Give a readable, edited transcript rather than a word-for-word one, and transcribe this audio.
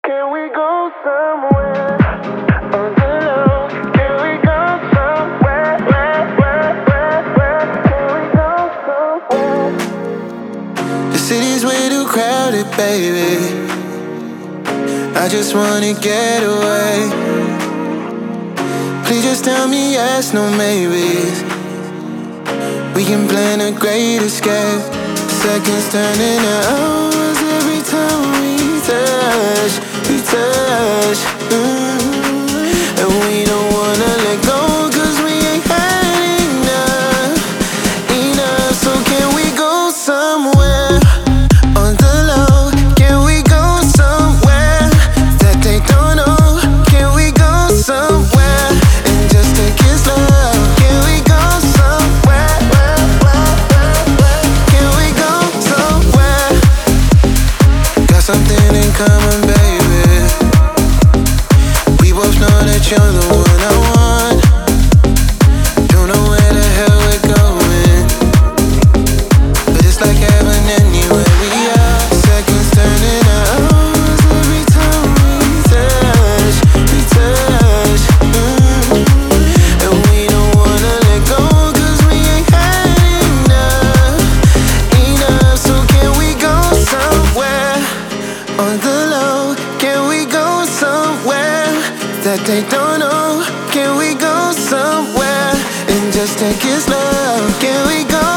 Can we go somewhere on the low? Can we go somewhere? Can we go somewhere? The city's way too crowded, baby. I just wanna get away. Please just tell me yes, no maybes. We can plan a great escape. Seconds turning to hours every time we touch. And we don't wanna let go, 'cause we ain't had enough. So can we go somewhere on the low? Can we go somewhere that they don't know? Can we go somewhere and just take it slow? Can we go somewhere? Can we go somewhere? Got something in common, baby. We both know that you're the one I want. Don't know where the hell we're going, but it's like heaven anywhere we are. Seconds turning to hours every time we touch. And we don't wanna let go, 'cause we ain't had enough. So can we go somewhere on the low? Can we go somewhere that they don't know? Can we go somewhere and just take it slow? Can we go